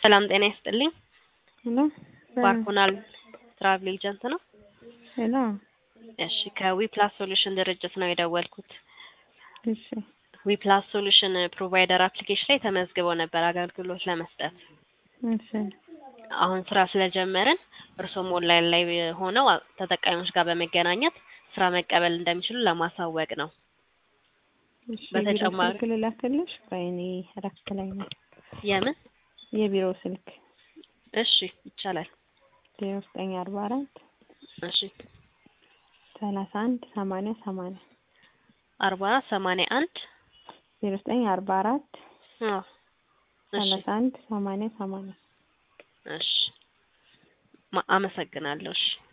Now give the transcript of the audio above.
ሰላም ጤና ይስጥልኝ። ሄሎ ባርኮናል ትራቭል ኤጀንት ነው። ሄሎ እሺ ከዊፕላስ ሶሉሽን ድርጅት ነው የደወልኩት። እሺ ዊፕላስ ሶሉሽን ፕሮቫይደር አፕሊኬሽን ላይ ተመዝግበው ነበር አገልግሎት ለመስጠት። እሺ አሁን ስራ ስለጀመርን እርሶም ኦንላይን ላይ ሆነው ተጠቃሚዎች ጋር በመገናኘት ስራ መቀበል እንደሚችሉ ለማሳወቅ ነው። እሺ በተጨማሪ ስልክ ልላክልሽ በእኔ እረፍት ላይ ነው። የምን የቢሮ ስልክ እሺ ይቻላል። 0944 እሺ 31 80 80 4081 0944 አዎ እሺ 31 80 80 እሺ አመሰግናለሁ። እሺ